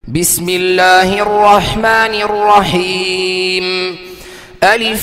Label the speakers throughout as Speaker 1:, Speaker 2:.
Speaker 1: بسم الله الرحمن الرحيم. ألف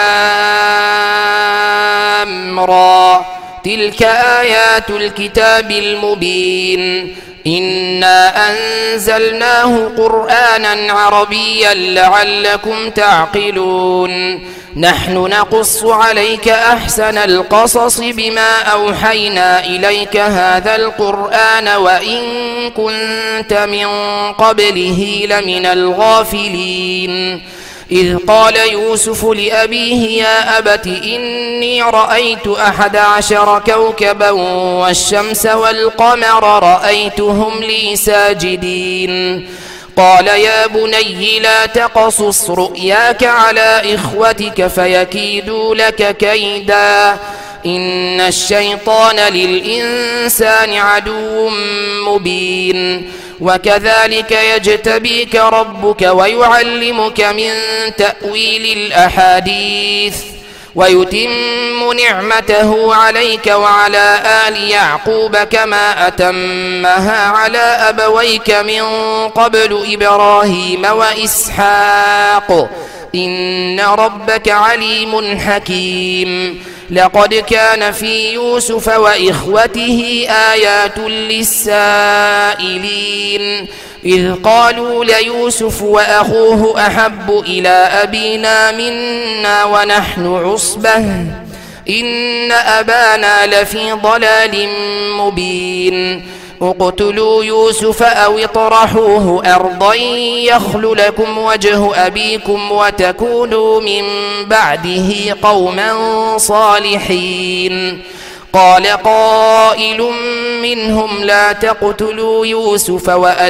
Speaker 1: لام را، تلك آيات الكتاب المبين. إنا أنزلناه قرآنا عربيا لعلكم تعقلون. نحن نقص عليك أحسن القصص بما أوحينا إليك هذا القرآن وإن كنت من قبله لمن الغافلين. إذ قال يوسف لأبيه يا أبت إني رأيت 11 كوكبا والشمس والقمر رأيتهم لي ساجدين. قال يا بني لا تقصص رؤياك على إخوتك فيكيدوا لك كيدا، إن الشيطان للإنسان عدو مبين. وكذلك يجتبيك ربك ويعلمك من تأويل الأحاديث ويتم نعمته عليك وعلى آل يعقوب كما أتمها على أبويك من قبل إبراهيم وإسحاق، إن ربك عليم حكيم. لقد كان في يوسف وإخوته آيات للسائلين، إذ قالوا ليوسف وأخوه أحب إلى أبينا منا ونحن عصبة إن أبانا لفي ضلال مبين. اقتلوا يوسف أو اطرحوه أرضا يخل لكم وجه أبيكم وتكونوا من بعده قوما صالحين. قال قائل منهم لا تقتلوا يوسف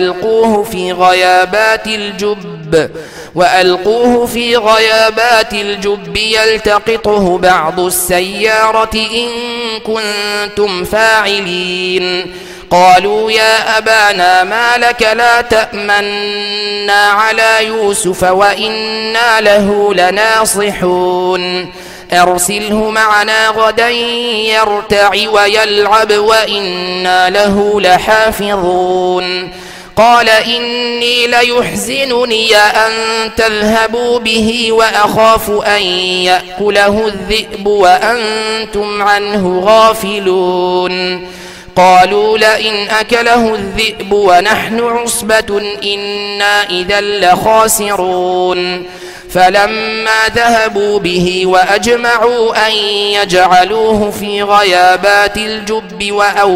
Speaker 1: وألقوه في غيابات الجب يلتقطه بعض السيارة إن كنتم فاعلين. قالوا يا أبانا ما لك لا تأمنا على يوسف وإنا له لناصحون. أرسله معنا غدا يرتع ويلعب وإنا له لحافظون. قال إني ليحزنني أن تذهبوا به وأخاف أن يأكله الذئب وأنتم عنه غافلون. قالوا لئن أكله الذئب ونحن عصبة إنا إذا لخاسرون. فلما ذهبوا به وأجمعوا أن يجعلوه في غيابات الجب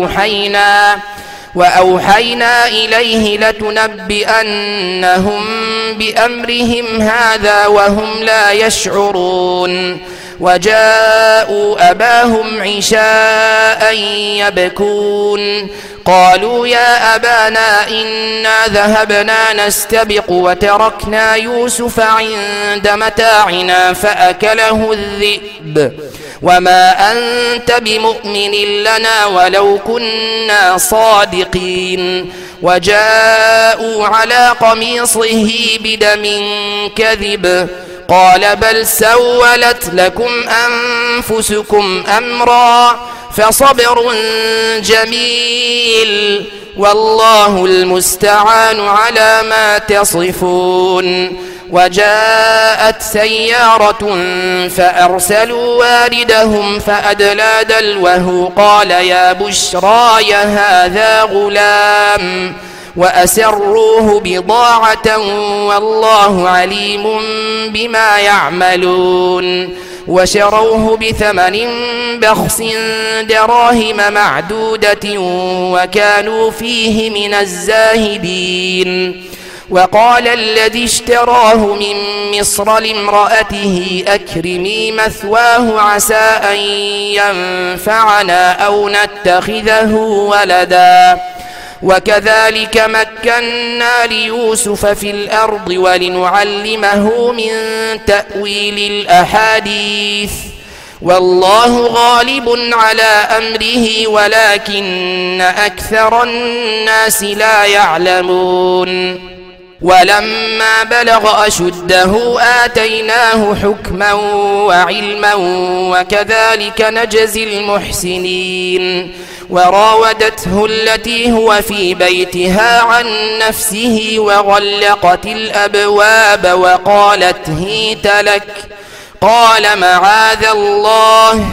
Speaker 1: وأوحينا إليه لتنبئنهم بأمرهم هذا وهم لا يشعرون. وجاءوا أباهم عشاء يبكون. قالوا يا أبانا إنا ذهبنا نستبق وتركنا يوسف عند متاعنا فأكله الذئب وما أنت بمؤمن لنا ولو كنا صادقين. وجاءوا على قميصه بدم كذب. قال بل سولت لكم أنفسكم أمرا فصبر جميل والله المستعان على ما تصفون. وجاءت سيارة فأرسلوا واردهم فأدلى دلوه قال يا بشراي هذا غلام وأسروه بضاعة والله عليم بما يعملون. وشروه بثمن بخس دراهم معدودة وكانوا فيه من الزاهدين. وقال الذي اشتراه من مصر لامرأته أكرمي مثواه عسى أن ينفعنا أو نتخذه ولدا. وكذلك مكنا ليوسف في الأرض ولنعلمه من تأويل الأحاديث والله غالب على أمره ولكن أكثر الناس لا يعلمون. ولما بلغ أشده آتيناه حكما وعلما وكذلك نجزي المحسنين. وراودته التي هو في بيتها عن نفسه وغلقت الأبواب وقالت هيت لك. قال معاذ الله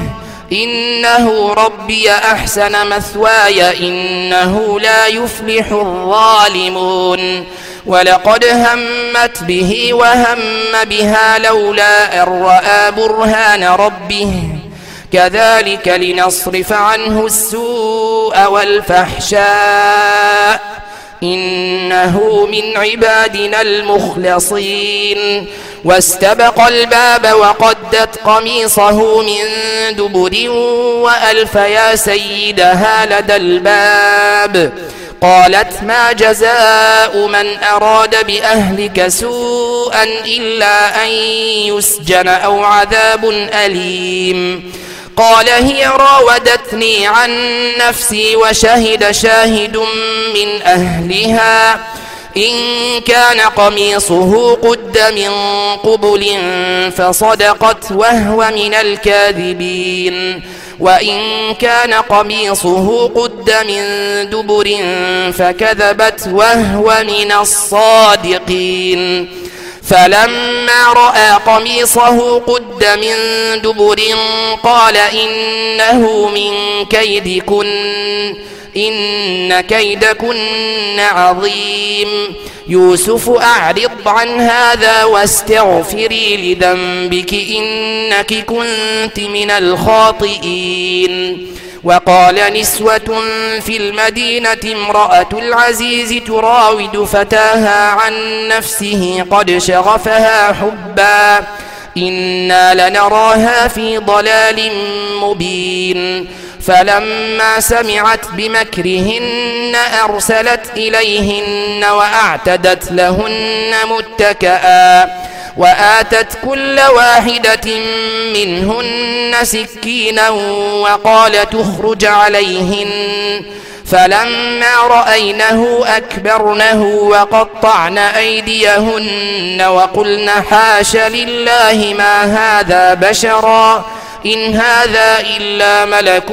Speaker 1: إنه ربي أحسن مثواي إنه لا يفلح الظالمون. ولقد همت به وهم بها لولا أن رأى برهان ربه كذلك لنصرف عنه السوء والفحشاء إنه من عبادنا المخلصين. واستبق الباب وقدت قميصه من دبر وألف يا سيدها لدى الباب. قالت ما جزاء من أراد بأهلك سوءا إلا أن يسجن أو عذاب أليم. قال هي راودتني عن نفسي وشهد شاهد من أهلها إن كان قميصه قد من قبل فصدقت وهو من الكاذبين وإن كان قميصه قد من دبر فكذبت وهو من الصادقين. فلما رأى قميصه قد من دبر قال إنه من كيدكن إن كيدكن عظيم. يوسف أعرض عن هذا واستغفري لذنبك إنك كنت من الخاطئين. وقال نسوة في المدينة امرأة العزيز تراود فتاها عن نفسه قد شغفها حبا إنا لنراها في ضلال مبين. فلما سمعت بمكرهن أرسلت إليهن وأعتدت لهن متكئا وآتت كل واحدة منهن سكينا وقالت اخرج عليهن. فلما رأينه أكبرنه وقطعن أيديهن وقلن حاش لله ما هذا بشرا إن هذا إلا ملك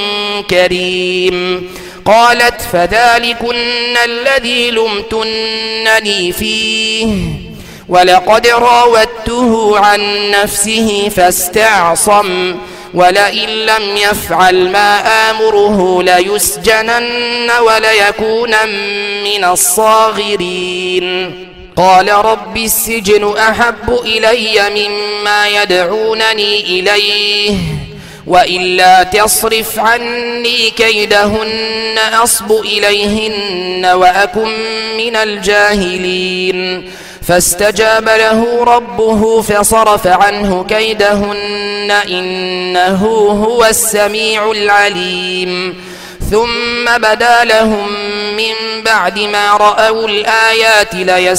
Speaker 1: كريم. قالت فذلكن الذي لمتنني فيه ولقد راودته عن نفسه فاستعصم ولئن لم يفعل ما آمره ليسجنن وليكون من الصاغرين. قال رب السجن أحب إلي مما يدعونني إليه وإلا تصرف عني كيدهن أصب إليهن وأكن من الجاهلين. فاستجاب له ربه فصرف عنه كيدهن إنه هو السميع العليم. ثم بدا لهم من بعد ما رأوا الآيات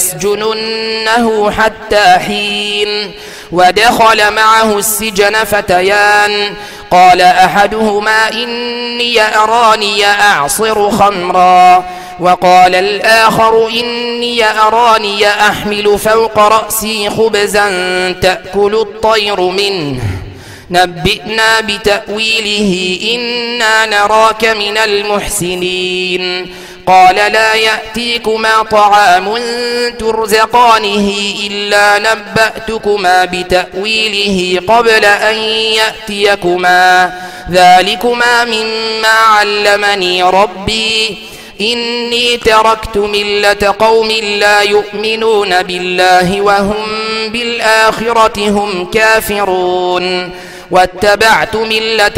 Speaker 1: ليسجننه حتى حين. ودخل معه السجن فتيان قال أحدهما إني أراني أعصر خمرا وقال الآخر إني أراني أحمل فوق رأسي خبزا تأكل الطير منه نبئنا بتأويله إنا نراك من المحسنين. قال لا يأتيكما طعام ترزقانه إلا نبأتكما بتأويله قبل أن يأتيكما ذلكما مما علمني ربي إني تركت ملة قوم لا يؤمنون بالله وهم بالآخرة هم كافرون واتبعت ملة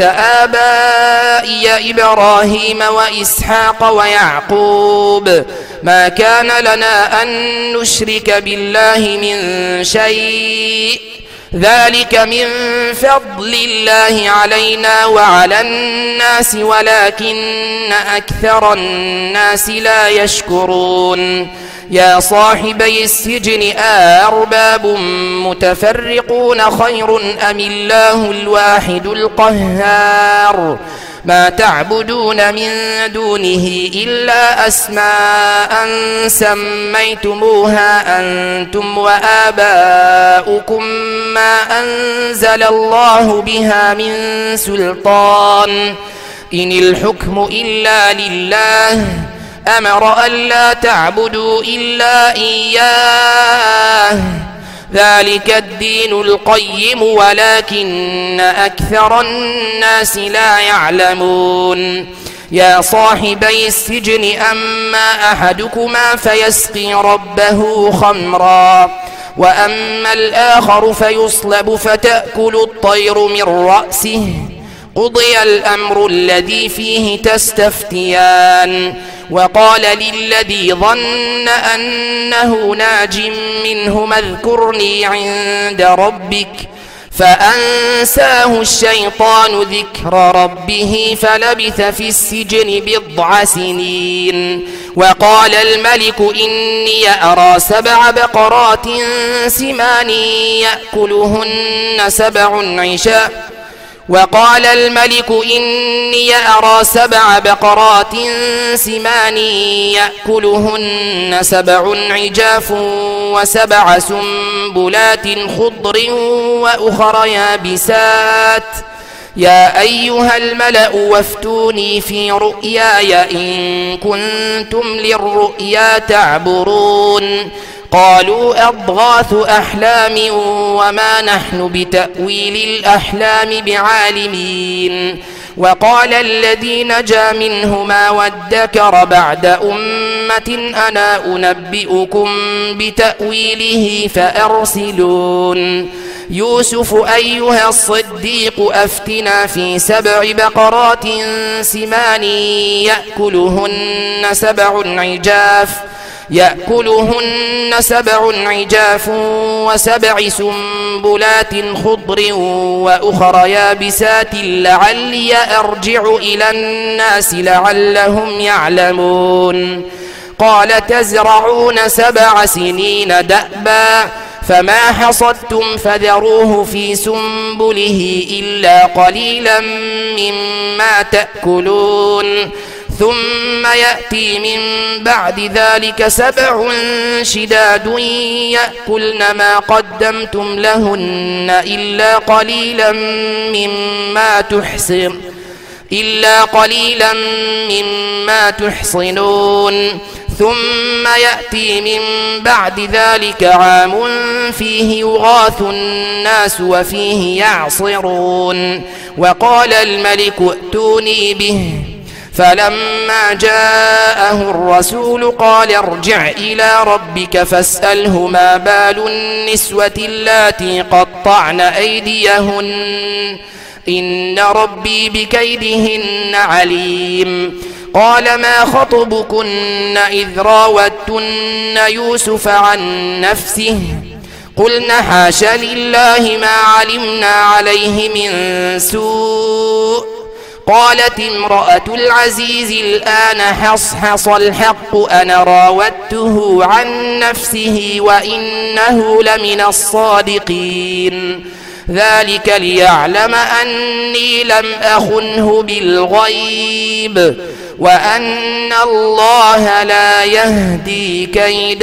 Speaker 1: آبائي إبراهيم وإسحاق ويعقوب ما كان لنا أن نشرك بالله من شيء ذلك من فضل الله علينا وعلى الناس ولكن أكثر الناس لا يشكرون. يا صاحبي السجن أأرباب متفرقون خير أم الله الواحد القهار ما تعبدون من دونه إلا أسماء سميتموها أنتم وآباؤكم ما أنزل الله بها من سلطان إن الحكم إلا لله أمر ألا تعبدوا إلا إياه ذلك الدين القيم ولكن أكثر الناس لا يعلمون يا صاحبي السجن أما أحدكما فيسقي ربه خمرا وأما الآخر فيصلب فتأكل الطير من رأسه قضي الأمر الذي فيه تستفتيان وقال للذي ظن أنه ناج منهما اذكرني عند ربك فأنساه الشيطان ذكر ربه فلبث في السجن 9 سنين وقال الملك إني أرى 7 بقرات سمان يأكلهن 7 عجاف و7 سنبلات خضر وأخر يابسات يا أيها الملأ وافتوني في رؤياي إن كنتم للرؤيا تعبرون قالوا أضغاث أحلام وما نحن بتأويل الأحلام بعالمين وقال الذي نجا منهما وادكر بعد أمة أنا أنبئكم بتأويله فأرسلون يوسف أيها الصديق أفتنا في 7 بقرات سمان يأكلهن 7 عجاف و7 سنبلات خضر وأخر يابسات لعلي أرجع إلى الناس لعلهم يعلمون قال تزرعون 7 سنين دأبا فما حصدتم فذروه في سنبله إلا قليلا مما تأكلون ثم يأتي من بعد ذلك 7 شداد يأكلن ما قدمتم لهن إلا قليلا مما تحصنون ثم يأتي من بعد ذلك عام فيه يغاث الناس وفيه يعصرون وقال الملك ائتوني به فلما جاءه الرسول قال ارجع إلى ربك فاسأله ما بال النسوة اللاتي قطعن أيديهن إن ربي بكيدهن عليم قال ما خطبكن إذ راوتن يوسف عن نفسه قلن حاش لله ما علمنا عليه من سوء قالت امرأة العزيز الآن حصحص الحق أنا راودته عن نفسه وإنه لمن الصادقين ذلك ليعلم أني لم أخنه بالغيب وأن الله لا يهدي كيد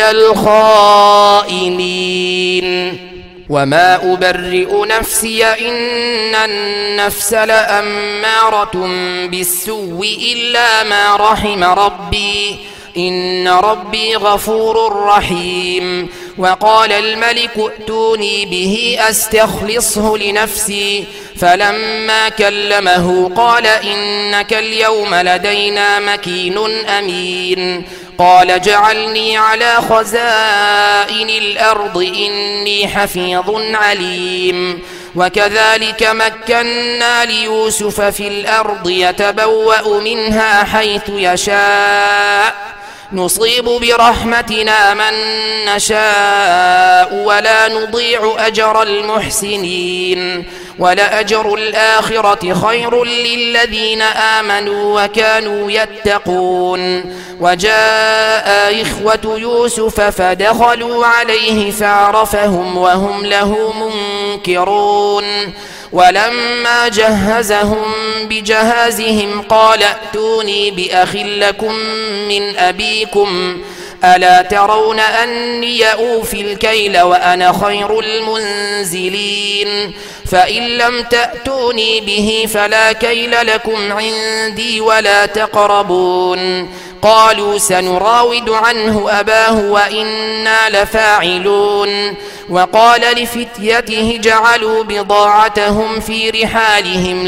Speaker 1: الخائنين وما أبرئ نفسي إن النفس لأمارة بالسوء إلا ما رحم ربي إن ربي غفور رحيم وقال الملك ائتوني به أستخلصه لنفسي فلما كلمه قال إنك اليوم لدينا مكين أمين قال اجعلني على خزائن الأرض إني حفيظ عليم وكذلك مكنا ليوسف في الأرض يتبوأ منها حيث يشاء نصيب برحمتنا من نشاء ولا نضيع أجر المحسنين ولأجر الآخرة خير للذين آمنوا وكانوا يتقون وجاء إخوة يوسف فدخلوا عليه فعرفهم وهم له منكرون ولما جهزهم بجهازهم قال ائتوني بأخ لكم من أبيكم ألا ترون أني أوفي الكيل وأنا خير المنزلين فإن لم تأتوني به فلا كيل لكم عندي ولا تقربون قالوا سنراود عنه أباه وإنا لفاعلون وقال لفتيته جعلوا بضاعتهم في رحالهم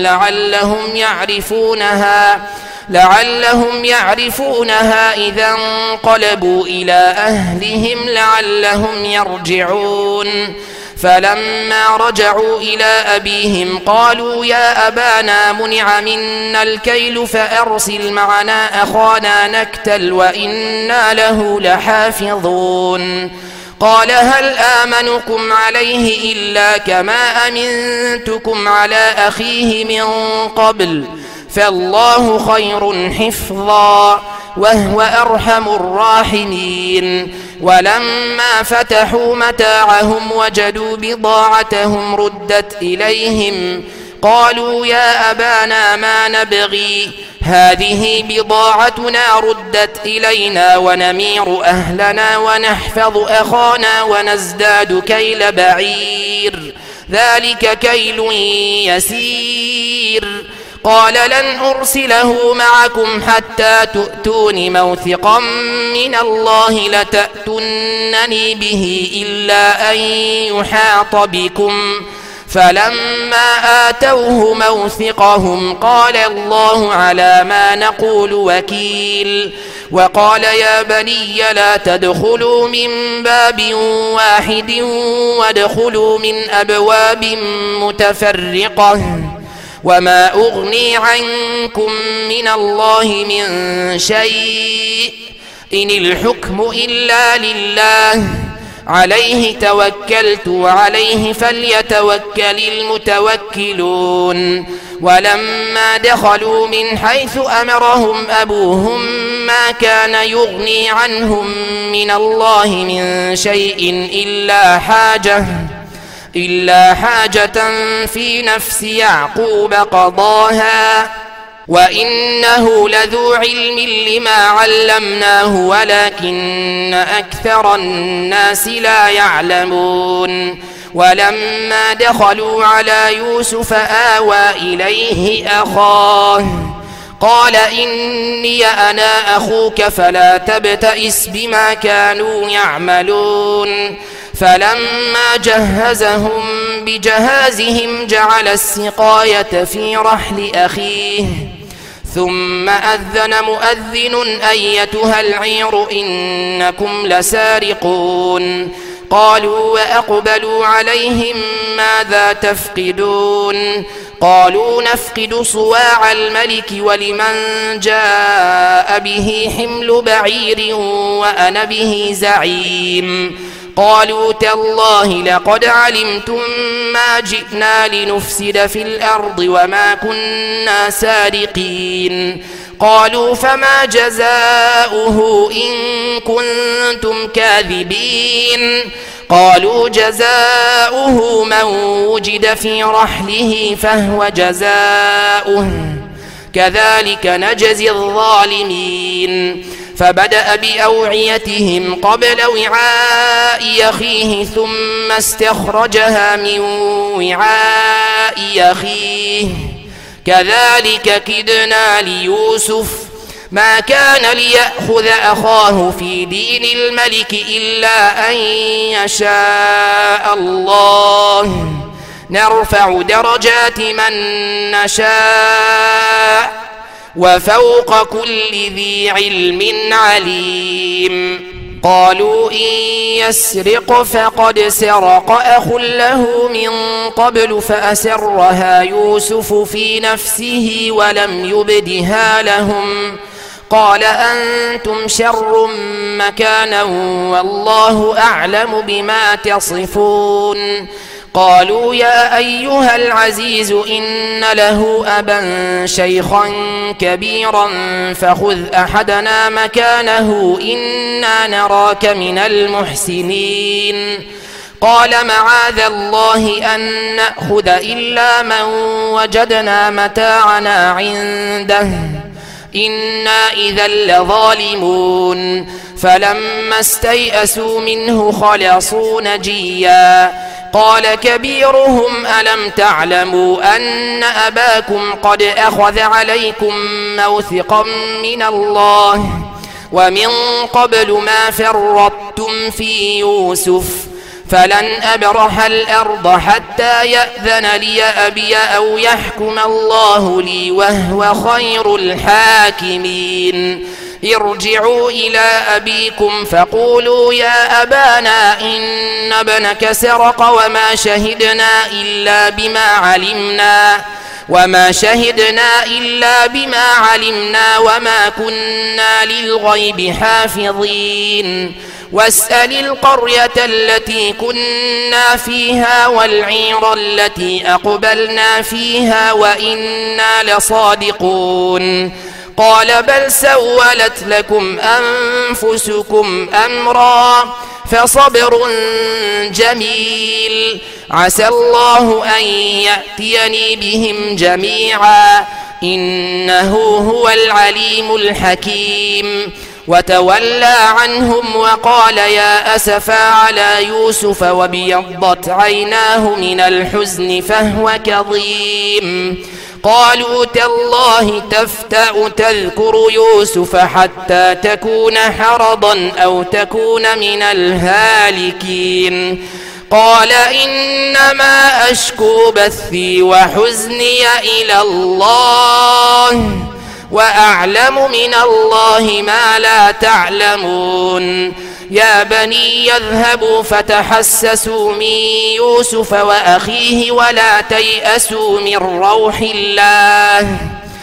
Speaker 1: لعلهم يعرفونها إذا انقلبوا إلى أهلهم لعلهم يرجعون فلما رجعوا إلى أبيهم قالوا يا أبانا منع منا الكيل فأرسل معنا أخانا نكتل وإنا له لحافظون قال هل آمنكم عليه إلا كما أمنتكم على أخيه من قبل فالله خير حفظا وهو أرحم الراحمين ولما فتحوا متاعهم وجدوا بضاعتهم ردت إليهم قالوا يا أبانا ما نبغي هذه بضاعتنا ردت إلينا ونمير أهلنا ونحفظ أخانا ونزداد كيل بعير ذلك كيل يسير قال لن أرسله معكم حتى تؤتون موثقا من الله لتأتونني به إلا أن يحاط بكم فلما آتوه موثقهم قال الله على ما نقول وكيل وقال يا بني لا تدخلوا من باب واحد وادخلوا من أبواب متفرقة وما أغني عنكم من الله من شيء إن الحكم إلا لله عليه توكلت وعليه فليتوكل المتوكلون ولما دخلوا من حيث أمرهم أبوهم ما كان يغني عنهم من الله من شيء إلا حاجة في نفس يعقوب قضاها وإنه لذو علم لما علمناه ولكن أكثر الناس لا يعلمون ولما دخلوا على يوسف آوى إليه أخاه قال إني أنا أخوك فلا تبتئس بما كانوا يعملون فلما جهزهم بجهازهم جعل السقاية في رحل أخيه ثم أذن مؤذن أيتها العير إنكم لسارقون قالوا وأقبلوا عليهم ماذا تفقدون قالوا نفقد صواع الملك ولمن جاء به حمل بعير وأنا به زعيم قالوا تالله لقد علمتم ما جئنا لنفسد في الأرض وما كنا سارقين قالوا فما جزاؤه إن كنتم كاذبين قالوا جزاؤه من وجد في رحله فهو جزاؤه كذلك نجزي الظالمين فبدأ بأوعيتهم قبل وعاء أخيه ثم استخرجها من وعاء أخيه كذلك كدنا ليوسف ما كان ليأخذ أخاه في دين الملك إلا أن يشاء الله نرفع درجات من نشاء وفوق كل ذي علم عليم قالوا إن يسرق فقد سرق أخ له من قبل فأسرها يوسف في نفسه ولم يبدها لهم قال أنتم شر مكانا والله أعلم بما تصفون قالوا يا أيها العزيز إن له أبا شيخا كبيرا فخذ أحدنا مكانه إنا نراك من المحسنين قال معاذ الله أن نأخذ إلا من وجدنا متاعنا عنده إنا إذا لظالمون فلما استيئسوا منه خلصوا نجيا قال كبيرهم ألم تعلموا أن أباكم قد أخذ عليكم موثقا من الله ومن قبل ما فرطتم في يوسف فلن أبرح الأرض حتى يأذن لي أبي أو يحكم الله لي وهو خير الحاكمين ارجعوا إلى أبيكم فقولوا يا أبانا إن ابنك سرق وما شهدنا إلا بما علمنا وما كنا للغيب حافظين واسأل القرية التي كنا فيها والعير التي أقبلنا فيها وإنا لصادقون قال بل سولت لكم أنفسكم أمرا فصبر جميل عسى الله أن يأتيني بهم جميعا إنه هو العليم الحكيم وتولى عنهم وقال يا أسفا على يوسف وابيضت عيناه من الحزن فهو كظيم قالوا تالله تفتأ تذكر يوسف حتى تكون حرضا أو تكون من الهالكين قال إنما أشكو بثي وحزني إلى الله وأعلم من الله ما لا تعلمون يا بني يذهبوا فتحسسوا من يوسف وأخيه ولا تيأسوا من روح الله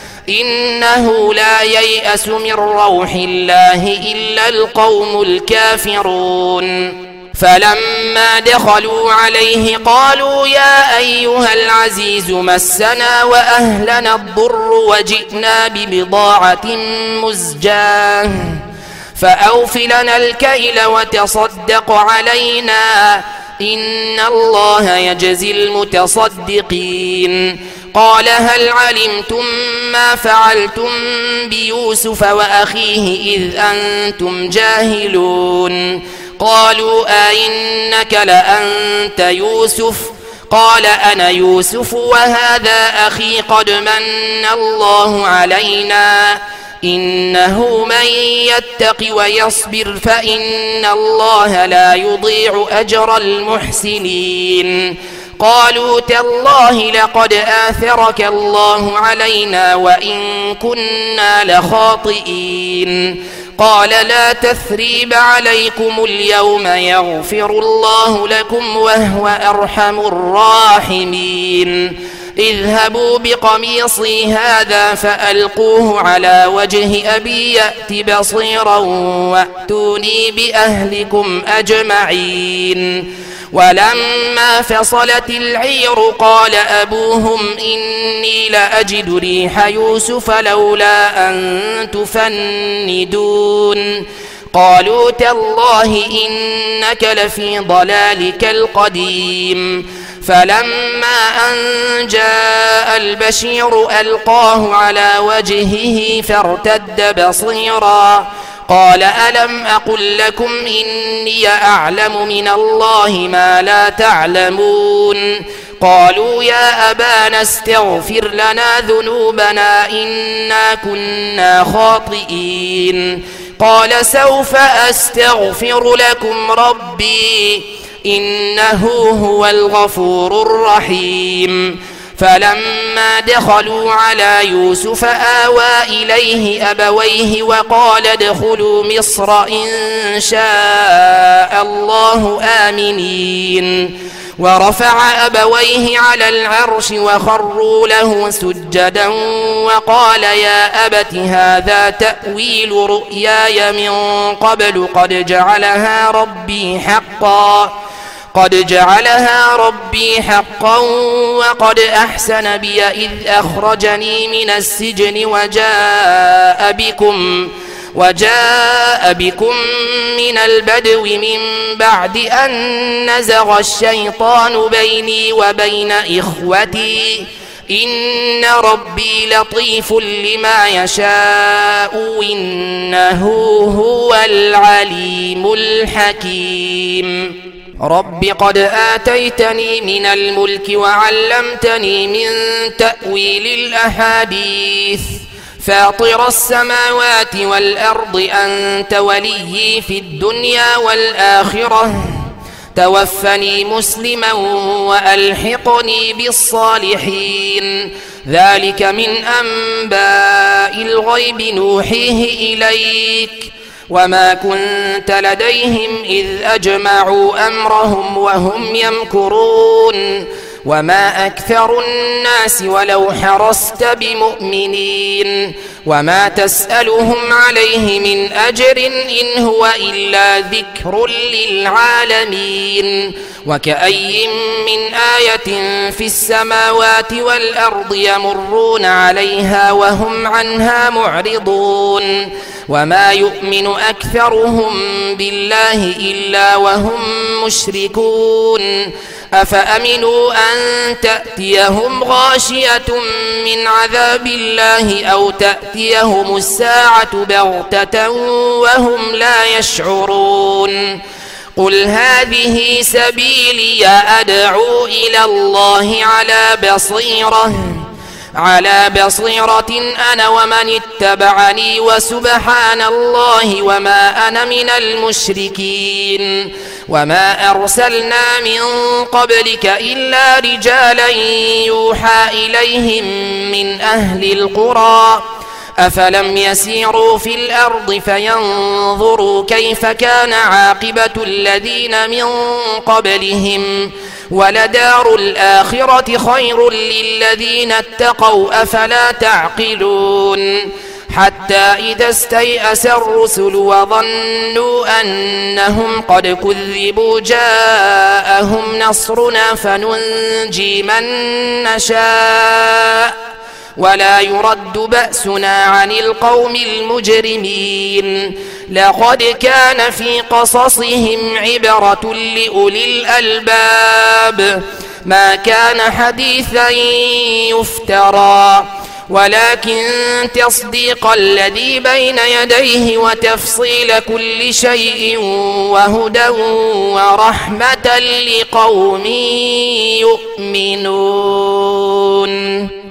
Speaker 1: إنه لا ييأس من روح الله إلا القوم الكافرون فلما دخلوا عليه قالوا يا أيها العزيز مسنا وأهلنا الضر وجئنا ببضاعة مزجاة فأوف لنا الكيل وتصدق علينا إن الله يجزي المتصدقين قال هل علمتم ما فعلتم بيوسف وأخيه إذ أنتم جاهلون قالوا أئنك لأنت يوسف قال أنا يوسف وهذا أخي قد من الله علينا إنه من يتق ويصبر فإن الله لا يضيع أجر المحسنين قالوا تالله لقد آثرك الله علينا وإن كنا لخاطئين قال لا تثريب عليكم اليوم يغفر الله لكم وهو أرحم الراحمين اذهبوا بقميصي هذا فألقوه على وجه أبي يأت بصيرا وأتوني بأهلكم أجمعين ولما فصلت العير قال أبوهم إني لأجد ريح يوسف لولا أن تفندون قالوا تالله إنك لفي ضلالك القديم فلما أن جاء البشير ألقاه على وجهه فارتد بصيرا قال ألم أقل لكم إني أعلم من الله ما لا تعلمون قالوا يا أبانا استغفر لنا ذنوبنا إنا كنا خاطئين قال سوف أستغفر لكم ربي إنه هو الغفور الرحيم فلما دخلوا على يوسف آوى إليه أبويه وقال ادخلوا مصر إن شاء الله آمنين ورفع أبويه على العرش وخروا له سجدا وقال يا أبت هذا تأويل رؤياي من قبل قد جعلها ربي حقا وقد أحسن بي إذ أخرجني من السجن وجاء بكم من البدو من بعد أن نزغ الشيطان بيني وبين إخوتي إن ربي لطيف لما يشاء إنه هو العليم الحكيم رب قد آتيتني من الملك وعلمتني من تأويل الأحاديث فاطر السماوات والأرض أنت وليي في الدنيا والآخرة توفني مسلما وألحقني بالصالحين ذلك من أنباء الغيب نوحيه إليك وما كنت لديهم إذ أجمعوا أمرهم وهم يمكرون وما أكثر الناس ولو حرصت بمؤمنين وما تسألهم عليه من أجر إن هو إلا ذكر للعالمين وكأي من آية في السماوات والأرض يمرون عليها وهم عنها معرضون وما يؤمن أكثرهم بالله إلا وهم مشركون أفأمنوا أن تأتيهم غاشية من عذاب الله أو تأتيهم الساعة بغتة وهم لا يشعرون قل هذه سبيلي أدعو إلى الله على بصيرة أنا ومن اتبعني وسبحان الله وما أنا من المشركين وما أرسلنا من قبلك إلا رجالا يوحى إليهم من أهل القرى أفلم يسيروا في الأرض فينظروا كيف كان عاقبة الذين من قبلهم ولدار الآخرة خير للذين اتقوا أفلا تعقلون حتى إذا استيأس الرسل وظنوا أنهم قد كذبوا جاءهم نصرنا فننجي من نشاء ولا يرد بأسنا عن القوم المجرمين لقد كان في قصصهم عبرة لأولي الألباب ما كان حديثا يفترى ولكن تصديق الذي بين يديه وتفصيل كل شيء وهدى ورحمة لقوم يؤمنون